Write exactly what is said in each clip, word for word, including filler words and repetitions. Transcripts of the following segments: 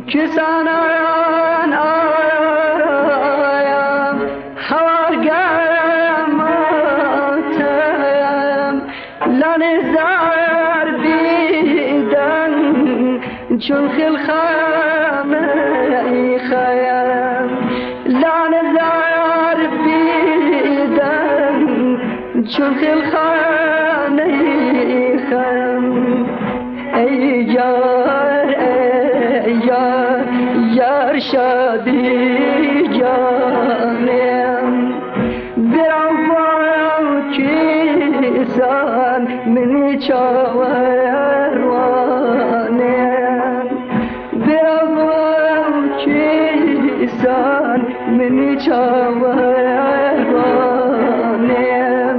که سنان آیم هوارگم آتم لان زر بیدن چون خل خامه خیم لان زر بیدن چون خل خانه خیم ای یار ای یار یار شادی جانم برام باو کیسان منی چاوروانم برام باو کیسان منی چاوروانم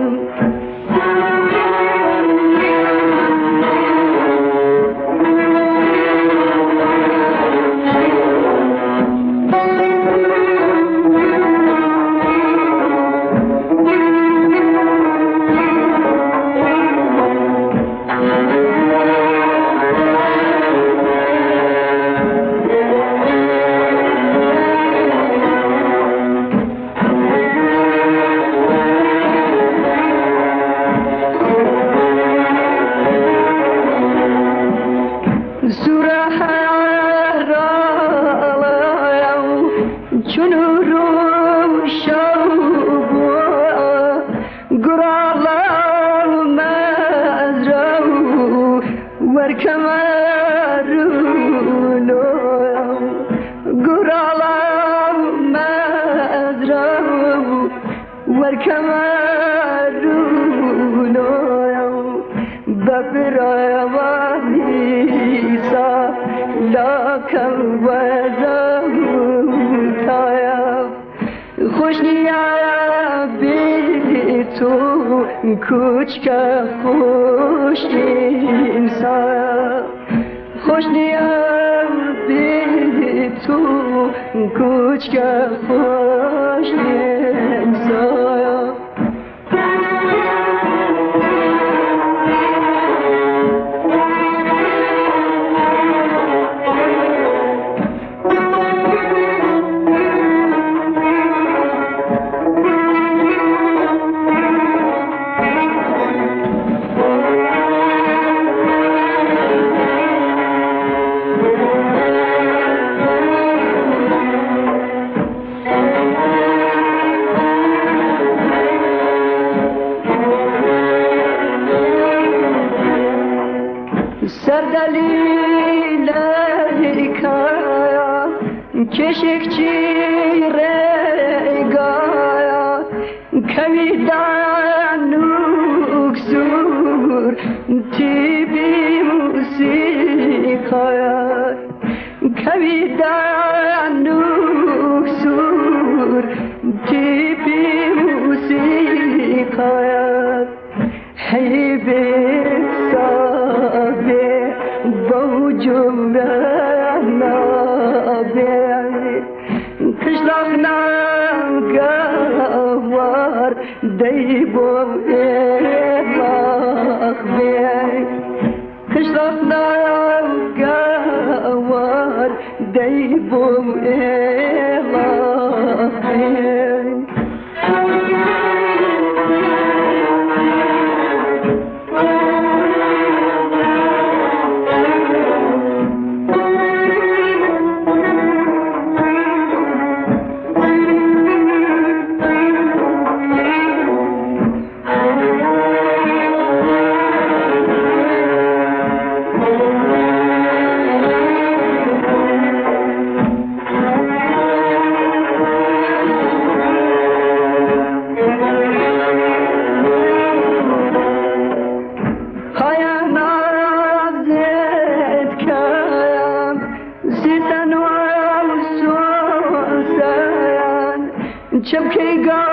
کوچ که خوش انسان خوش نیم بی تو کوچ که خوش انسان کشکچی رگایا کمیدان نکسور تیبی موسیقایا کمیدان نکسور تیبی موسیقایا هی بسابه بوجورانا کشلاخنا گوار دیبو ایلاخ بی کشلاخنا گوار دیبو ایلاخ بی چمکی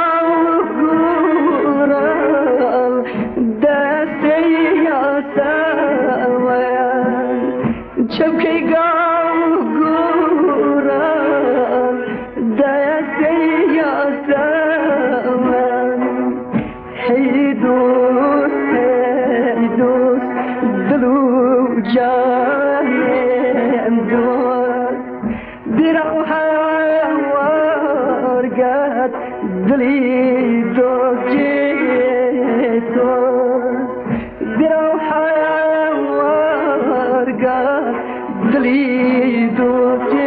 گورم دستی آسوان چمکی گورم دستی آسوان هی دوست هی دوست دلو جانم دوست ورقات دلي دوجيتوس بروحة ورقات دلي دوجيتوس